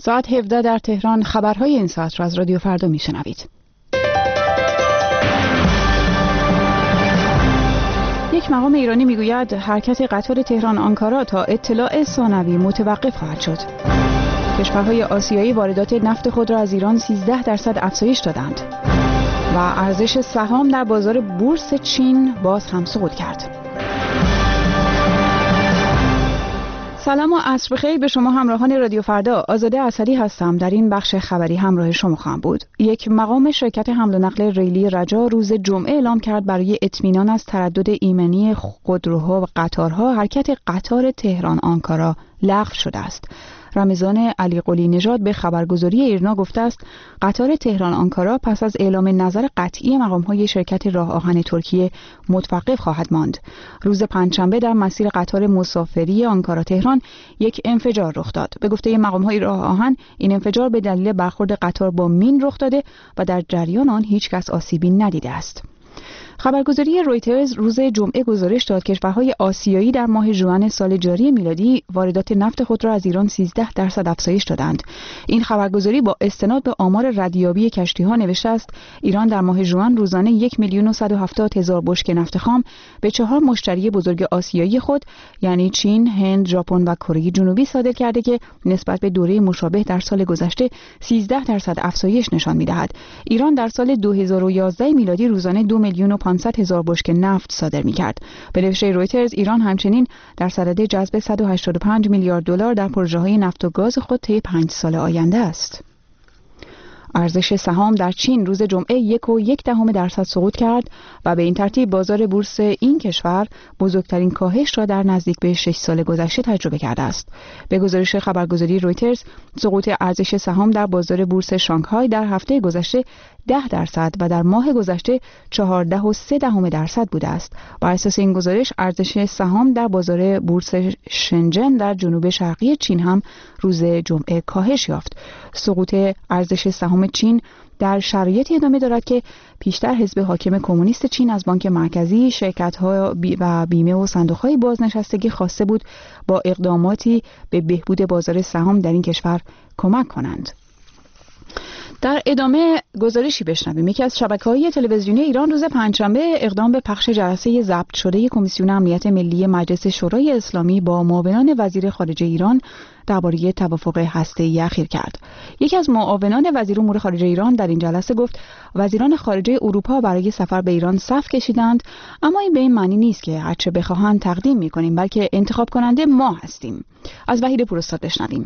ساعت 17 در تهران خبرهای این ساعت را از رادیو فردا میشنوید. یک مقام ایرانی میگوید حرکت قطار تهران آنکارا تا اطلاع ثانوی متوقف خواهد شد. کشورهای آسیایی واردات نفت خود را از ایران 13% افزایش دادند و ارزش سهام در بازار بورس چین باز هم سقوط کرد. سلام و عصر بخیر به شما همراهان رادیو فردا. آزاده اسدی هستم. در این بخش خبری همراه شما خواهم بود. یک مقام شرکت حمل و نقل ریلی رجا روز جمعه اعلام کرد برای اطمینان از تردد ایمنی خودروها و قطارها حرکت قطار تهران آنکارا لغو شده است. رمضان علی قلی نژاد به خبرگزاری ایرنا گفته است قطار تهران آنکارا پس از اعلام نظر قطعی مقام‌های شرکت راه آهن ترکیه متوقف خواهد ماند. روز پنجشنبه در مسیر قطار مسافری آنکارا تهران یک انفجار رخ داد. به گفته مقام‌های راه آهن این انفجار به دلیل برخورد قطار با مین رخ داده و در جریان آن هیچ کس آسیبی ندیده است. خبرگزاری رویترز روز جمعه گزارش داد کشورهای آسیایی در ماه ژوئن سال جاری میلادی واردات نفت خود را از ایران 13% افزایش دادند. این خبرگزاری با استناد به آمار ردیابی کشتی‌ها نوشته است ایران در ماه ژوئن روزانه 1,170,000 بشکه نفت خام به 4 مشتری بزرگ آسیایی خود یعنی چین، هند، ژاپن و کره جنوبی صادر کرده که نسبت به دوره مشابه در سال گذشته 13% افزایش نشان می‌دهد. ایران در سال 2011 میلادی روزانه 2,500,000 بشکه نفت صادر می‌کرد. به نوشته رویترز ایران همچنین در صدد جذب 185 میلیارد دلار در پروژه‌های نفت و گاز خود طی 5 سال آینده است. ارزش سهام در چین روز جمعه 1.1% سقوط کرد و به این ترتیب بازار بورس این کشور بزرگترین کاهش را در نزدیک به 6 سال گذشته تجربه کرده است. به گزارش خبرگزاری رویترز سقوط ارزش سهام در بازار بورس شانگهای در هفته گذشته 10% و در ماه گذشته 14.3% بوده است. بر اساس این گزارش ارزش سهام در بازار بورس شنجن در جنوب شرقی چین هم روز جمعه کاهش یافت. سقوط ارزش سهام چین در شرایطی ادامه دارد که پیشتر حزب حاکم کمونیست چین از بانک مرکزی، شرکت‌ها و بیمه و صندوق‌های بازنشستگی خواسته بود با اقداماتی به بهبود بازار سهام در این کشور کمک کنند. در ادامه گزارشی بشنویم. یکی از شبکه‌های تلویزیونی ایران روز پنجشنبه اقدام به پخش جلسه ضبط شده کمیسیون امنیت ملی مجلس شورای اسلامی با معاونان وزیر خارجه ایران درباره توافق هسته‌ای اخیر کرد. یکی از معاونان وزیر امور خارجه ایران در این جلسه گفت وزیران خارجه اروپا برای سفر به ایران صف کشیدند، اما این به این معنی نیست که هر چه بخواهند تقدیم می‌کنیم، بلکه انتخاب کننده ما هستیم. از وحید پوراستاد بشنویم.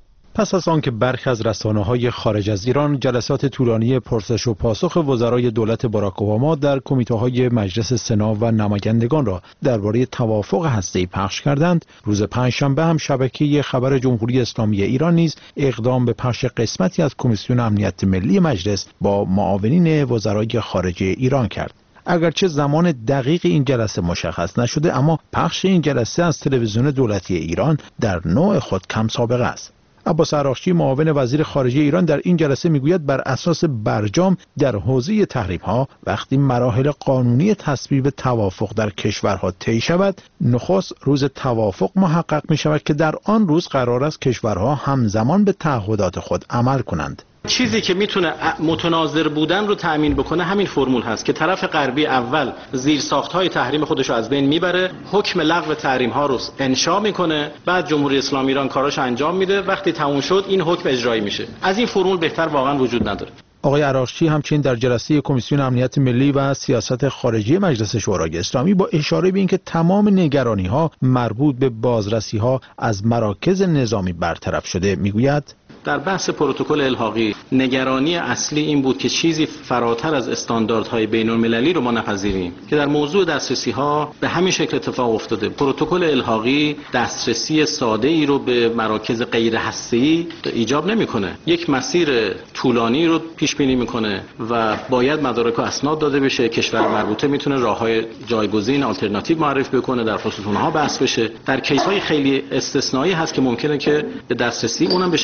پس از آنکه برخی از رسانه‌های خارج از ایران جلسات طولانی پرسش و پاسخ وزرای دولت باراک اوباما در کمیته‌های مجلس سنا و نمایندگان را درباره توافق هسته‌ای پخش کردند، روز پنجشنبه هم شبکه خبر جمهوری اسلامی ایران نیز اقدام به پخش قسمتی از کمیسیون امنیت ملی مجلس با معاونین وزرای خارجه ایران کرد. اگرچه زمان دقیق این جلسه مشخص نشده، اما پخش این جلسه از تلویزیون دولتی ایران در نوع خود کم سابقه است. عباس عراقچی معاون وزیر خارجه ایران در این جلسه میگوید بر اساس برجام در حوزه تحریم‌ها وقتی مراحل قانونی تصویب توافق در کشورها طی شود، نخست روز توافق محقق می شود که در آن روز قرار است کشورها همزمان به تعهدات خود عمل کنند. چیزی که میتونه متناظر بودن رو تأمین بکنه همین فرمول هست که طرف غربی اول زیرساخت‌های تحریم خودش رو از بین میبره، حکم لغو تحریم‌ها رو انشا میکنه، بعد جمهوری اسلامی ایران کاراش انجام میده، وقتی تموم شد این حکم اجرایی میشه. از این فرمول بهتر واقعا وجود نداره. آقای عراقچی همچنین در جلسه کمیسیون امنیت ملی و سیاست خارجی مجلس شورای اسلامی با اشاره به اینکه تمام نگرانی‌ها مربوط به بازرسی‌ها از مراکز نظامی برطرف شده میگوید در بحث پروتکل الحاقی نگرانی اصلی این بود که چیزی فراتر از استانداردهای بین‌المللی رو ما نپذیریم که در موضوع دسترسی‌ها به همین شکل اتفاق افتاده. پروتکل الحاقی دسترسی ساده‌ای رو به مراکز غیر هسته‌ای ایجاب نمی‌کنه. یک مسیر طولانی رو پیش بینی می‌کنه و باید مدارک و اسناد داده بشه. کشور مربوطه می‌تونه راه‌های جایگزین آلترناتیو معرفی بکنه، در خصوص اونها بحث بشه. در کیس‌های خیلی استثنایی هست که ممکنه که به دسترسی اونم به شکل دسترسی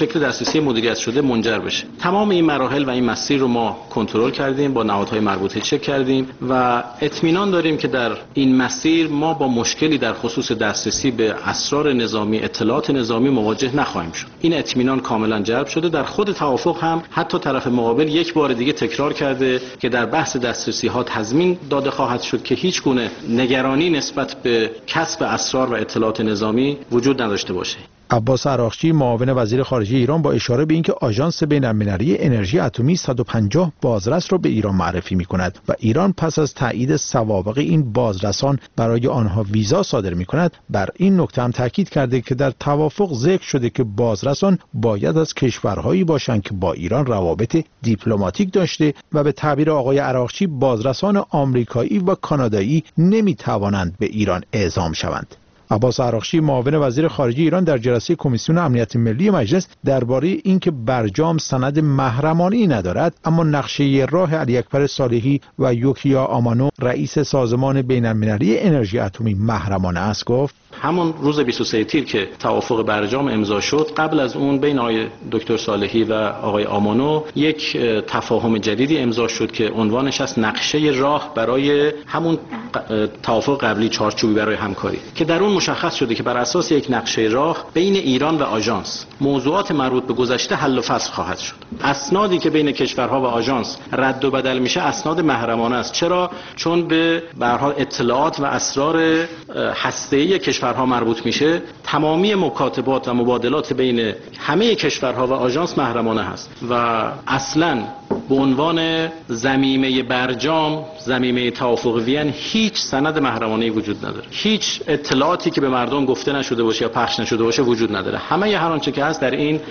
دسترسی مدیریت شده منجر بشه. تمام این مراحل و این مسیر رو ما کنترل کردیم، با نهادهای مربوطه چک کردیم و اطمینان داریم که در این مسیر ما با مشکلی در خصوص دسترسی به اسرار نظامی، اطلاعات نظامی مواجه نخواهیم شد. این اطمینان کاملا جلب شده. در خود توافق هم حتی طرف مقابل یک بار دیگه تکرار کرده که در بحث دسترسی ها تضمین داده خواهد شد که هیچ گونه نگرانی نسبت به کسب اسرار و اطلاعات نظامی وجود نداشته باشه. عباس عراقچی معاون وزیر خارجه ایران با اشاره به اینکه آژانس بین‌المللی انرژی اتمی 150 بازرس را به ایران معرفی می‌کند و ایران پس از تایید سوابق این بازرسان برای آنها ویزا صادر می‌کند، بر این نکته هم تاکید کرده که در توافق ذکر شده که بازرسان باید از کشورهایی باشند که با ایران روابط دیپلماتیک داشته و به تعبیر آقای عراقچی بازرسان آمریکایی و کانادایی نمی‌توانند به ایران اعزام شوند. عباس عراقچی معاون وزیر خارجه ایران در جلسه کمیسیون امنیت ملی مجلس درباره اینکه برجام سند محرمانه‌ای ندارد اما نقشه راه علی اکبر صالحی و یوکیا آمانو رئیس سازمان بین‌المللی انرژی اتمی محرمانه است گفت: همون روز 23 تیر که توافق برجام امضا شد، قبل از اون بین آقای دکتر صالحی و آقای آمانو یک تفاهم جدیدی امضا شد که عنوانش است نقشه راه برای همون توافق قبلی چارچوبی برای همکاری، که در اون مشخص شده که بر اساس یک نقشه راه بین ایران و آژانس موضوعات مربوط به گذشته حل و فصل خواهد شد. اسنادی که بین کشورها و آژانس رد و بدل میشه اسناد محرمانه است. چرا؟ چون به هر حال اطلاعات و اسرار هسته‌ای کشورها مربوط میشه. تمامی مکاتبات و مبادلات بین همه کشورها و آژانس محرمانه هست و اصلاً به عنوان ضمیمه برجام، ضمیمه توافق وین، هیچ سند محرمانه‌ای وجود نداره. هیچ اطلاعاتی که به مردم گفته نشده باشه یا پخش نشده باشه وجود نداره. همه هر آنچه که هست در این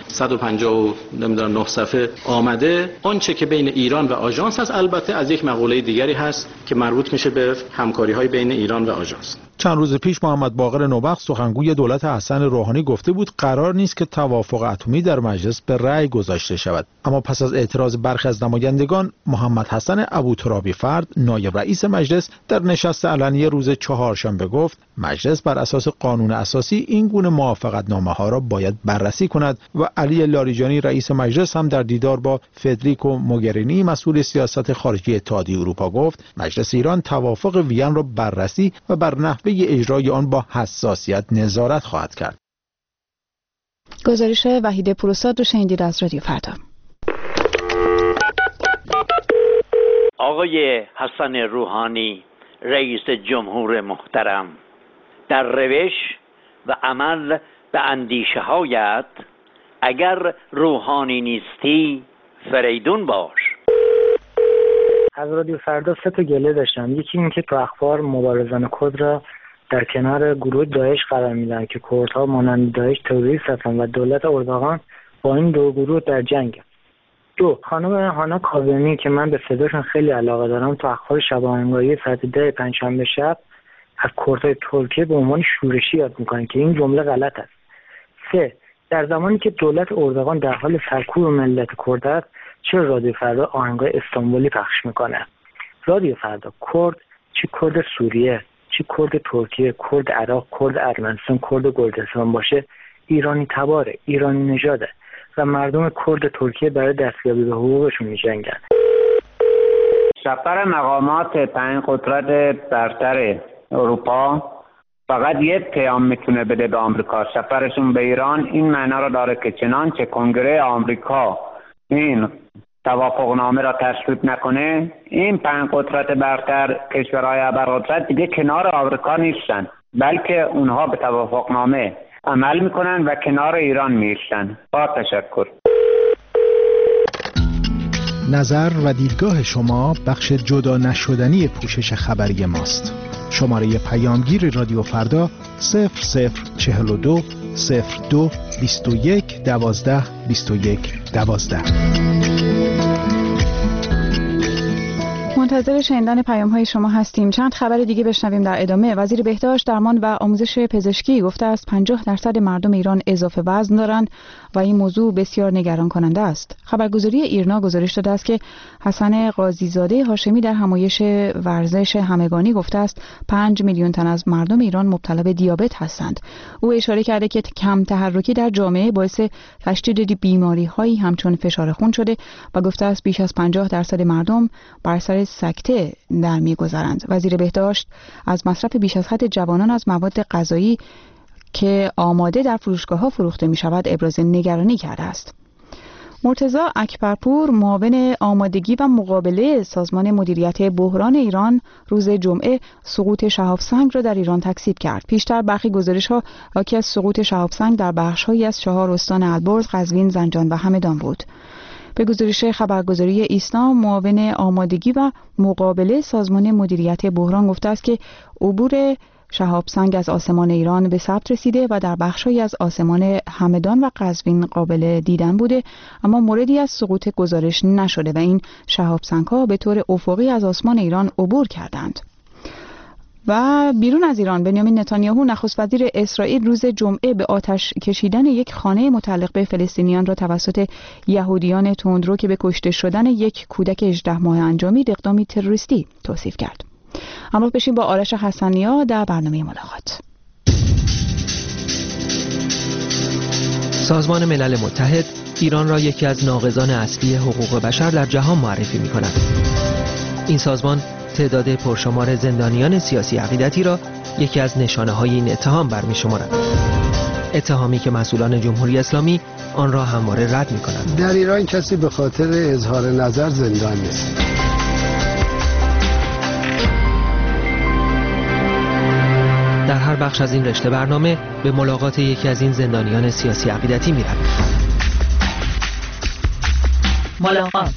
159 صفحه آمده. آنچه که بین ایران و آژانس هست البته از یک مقوله دیگری هست که مربوط میشه به همکاری‌های بین ایران و آژانس. چند روز پیش محمد باقر نوبخت سخنگوی دولت حسن روحانی گفته بود قرار نیست که توافق اتمی در مجلس به رأی گذاشته شود، اما پس از اعتراض برخی از نمایندگان محمد حسن ابوترابی فرد نایب رئیس مجلس در نشست علنی روز چهارشنبه گفت مجلس بر اساس قانون اساسی این گونه موافقتنامه‌ها را باید بررسی کند و علی لاریجانی رئیس مجلس هم در دیدار با فدریکو موگرینی مسئول سیاست خارجی اتحادیه اروپا گفت مجلس ایران توافق وین را بررسی و بر نحوه اجرای آن با حساسیت نظارت خواهد کرد. گزارش وحید پروساد رو شنیدید از رادیو فردا. آقای حسن روحانی رئیس جمهور محترم، در روش و عمل به اندیشه هایت اگر روحانی نیستی فریدون باش. از رادیو فردا 3 تا گله داشتم. یکی این که تو اخبار مبارزان کرد را در کنار گروه داعش قرار میدن که کردها مانند داعش تروریست هستند و دولت اردوغان با این دو گروه در جنگ. 2 خانم هانا کاظمی که من به صداشون خیلی علاقه دارم تو اخبار شبانگاهی ساعت 10 پنجشنبه شب از کردهای ترکیه به عنوان شورشی یاد میکنن که این جمله غلط است. 3 در زمانی که دولت اردوغان در حال سرکوب ملت کرد است چه رادیو فردا آهنگای استانبولی پخش میکنه؟ رادیو فردا کرد، چه کرد سوریه، چه کرد ترکیه، کرد عراق، کرد ارمنستان، کرد کردستان باشه ایرانی تباره، ایرانی نژاده و مردم کرد ترکیه برای دستیابی به حقوقشون میجنگن. سفر مقامات 5 قدرت برتر اروپا فقط یک پیام میتونه بده به آمریکا. سفرشون به ایران این معنا رو داره که چنانچه کنگره آمریکا این توافقنامه را تصویب نکنه، این 5 قدرت برتر، کشورهای ابرقدرت دیگه کنار آمریکا نیستن، بلکه اونها به توافقنامه عمل میکنن و کنار ایران میشن. با تشکر. نظر و دیدگاه شما بخش جدا نشدنی پوشش خبری ماست. شماره پیامگیر رادیو فردا 0042 02 21 12 21 12. منتظر شنیدن پیام‌های شما هستیم. چند خبر دیگه بشنویم در ادامه. وزیر بهداشت، درمان و آموزش پزشکی گفته است 50% مردم ایران اضافه وزن دارند. و این موضوع بسیار نگران کننده است. خبرگزاری ایرنا گزارش داده است که حسن قاضیزاده هاشمی در همایش ورزش همگانی گفته است 5 میلیون تن از مردم ایران مبتلا به دیابت هستند. او اشاره کرده که کم تحرکی در جامعه باعث تشدید بیماری‌هایی همچون فشار خون شده و گفته است بیش از 50% مردم بر سر سکته در می‌گذرند. وزیر بهداشت از مصرف بیش از حد جوانان از مواد غذایی که آماده در فروشگاه‌ها فروخته می‌شود ابراز نگرانی کرده است. مرتضی اکبرپور معاون آمادگی و مقابله سازمان مدیریت بحران ایران روز جمعه سقوط شهاب‌سنگ را در ایران تکذیب کرد. پیشتر برخی گزارش‌ها حاکی از سقوط شهاب‌سنگ در بخش‌هایی از 4 استان البرز، قزوین، زنجان و همدان بود. به گزارش خبرگزاری ایسنا، معاون آمادگی و مقابله سازمان مدیریت بحران گفته است که عبور شهاب‌سنگ از آسمان ایران به ثبت رسیده و در بخش‌هایی از آسمان همدان و قزوین قابل دیدن بوده، اما موردی از سقوط گزارش نشده و این شهاب‌سنگ‌ها به طور افقی از آسمان ایران عبور کردند. و بیرون از ایران، بنیامین نتانیاهو نخست وزیر اسرائیل روز جمعه به آتش کشیدن یک خانه متعلق به فلسطینیان را توسط یهودیان تندرو که به کشته شدن یک کودک 18 ماه انجامید اقدامی تروریستی توصیف کرد. همراه بشیم با آرش حسنیا در برنامه ملاقات. سازمان ملل متحد ایران را یکی از ناقضان اصلی حقوق بشر در جهان معرفی می‌کند. این سازمان تعداد پرشمار زندانیان سیاسی عقیدتی را یکی از نشانه‌های این اتهام برمی‌شمارد. اتهامی که مسئولان جمهوری اسلامی آن را همواره رد می‌کنند. در ایران کسی به خاطر اظهار نظر زندان نیست. در هر بخش از این رشته برنامه به ملاقات یکی از این زندانیان سیاسی عقیدتی می‌رویم. ملاقات.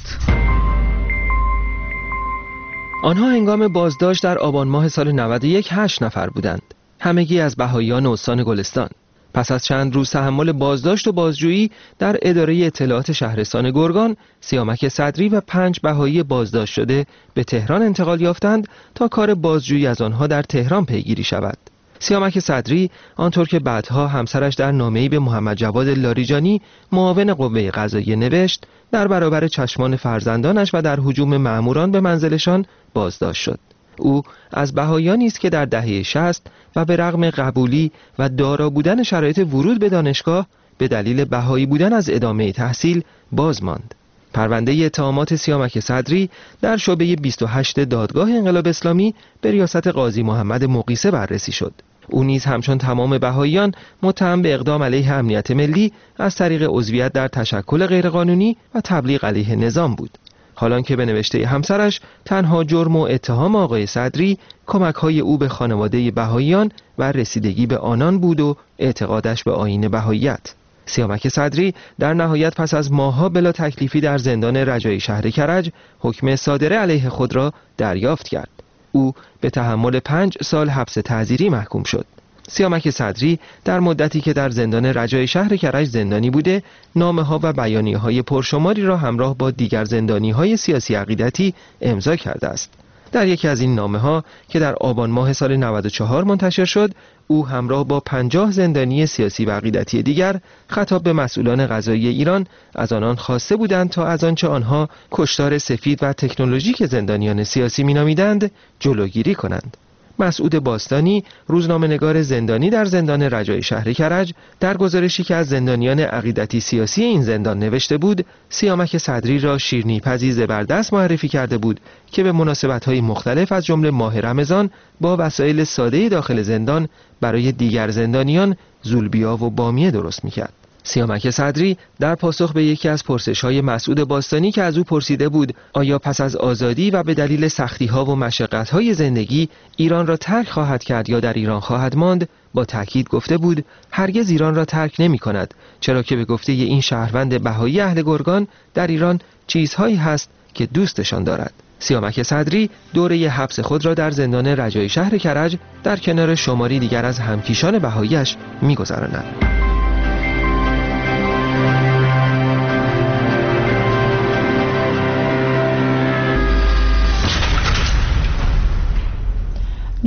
آنها هنگام بازداشت در آبان ماه سال 91 8 نفر بودند. همگی از بهائیان استان گلستان. پس از چند روز تحمل بازداشت و بازجویی در اداره اطلاعات شهرستان گرگان، سیامک صدری و 5 بهایی بازداشت شده به تهران انتقال یافتند تا کار بازجویی از آنها در تهران پیگیری شود. سیامک صدری آنطور که بعدها همسرش در نامه‌ای به محمد جواد لاریجانی معاون قوه قضاییه نوشت، در برابر چشمان فرزندانش و در هجوم مأموران به منزلشان بازداشت شد. او از بهائیانی است که در دهه 60 و به رغم قبولی و دارا بودن شرایط ورود به دانشگاه به دلیل بهایی بودن از ادامه تحصیل باز ماند. پرونده اتهامات سیامک صدری در شعبه 28 دادگاه انقلاب اسلامی به ریاست قاضی محمد مقیسه بررسی شد. او نیز همچون تمام بهائیان متهم به اقدام علیه امنیت ملی از طریق عضویت در تشکل غیرقانونی و تبلیغ علیه نظام بود. حالان که به نوشته همسرش تنها جرم و اتهام آقای صدری کمک‌های او به خانواده بهائیان و رسیدگی به آنان بود و اعتقادش به آیین بهائیت. سیامک صدری در نهایت پس از ماه‌ها بلا تکلیفی در زندان رجایی شهر کرج حکم صادره علیه خود را دریافت کرد. او به تحمل 5 سال حبس تعزیری محکوم شد. سیامک صدری در مدتی که در زندان رجای شهر کرج زندانی بوده، نامه‌ها و بیانیه‌های پرشماری را همراه با دیگر زندانی‌های سیاسی عقیدتی امضا کرده است. در یکی از این نامه‌ها که در آبان ماه سال 94 منتشر شد، او همراه با 50 زندانی سیاسی و عقیدتی دیگر خطاب به مسئولان قضایی ایران از آنان خواسته بودند تا از آنچه آنها کشتار سفید و تکنولوژیک زندانیان سیاسی می‌نامیدند جلوگیری کنند. مسعود باستانی، روزنامه‌نگار زندانی در زندان رجای شهر کرج، در گزارشی که از زندانیان عقیدتی سیاسی این زندان نوشته بود، سیامک صدری را شیرینی‌پزی زبردست معرفی کرده بود که به مناسبت‌های مختلف از جمله ماه رمضان با وسایل ساده داخل زندان برای دیگر زندانیان زولبیا و بامیه درست می‌کرد. سیامک صدری در پاسخ به یکی از پرسش‌های مسعود باستانی که از او پرسیده بود آیا پس از آزادی و به دلیل سختی‌ها و مشقت‌های زندگی ایران را ترک خواهد کرد یا در ایران خواهد ماند، با تأکید گفته بود هرگز ایران را ترک نمی‌کند، چرا که به گفته این شهروند بهایی اهل گرگان در ایران چیزهایی هست که دوستشان دارد. سیامک صدری دوره حبس خود را در زندان رجای شهر کرج در کنار شماری دیگر از همکیشان بهایی‌اش می‌گذراند.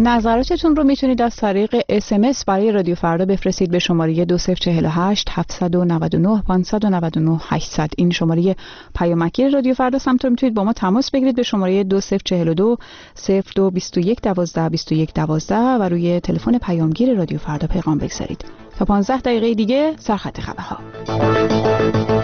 نظراتتون رو میتونید از طریق SMS برای رادیو فردا بفرستید به شماره 2048 799 599 800. این شماره پیامکی رادیو فردا سمت رو میتونید با ما تماس بگیرید به شماره 2042 02 21 12 21 12 و روی تلفن پیامگیر رادیو فردا پیغام بگذارید. تا 15 دقیقه دیگه سرخط خبرها.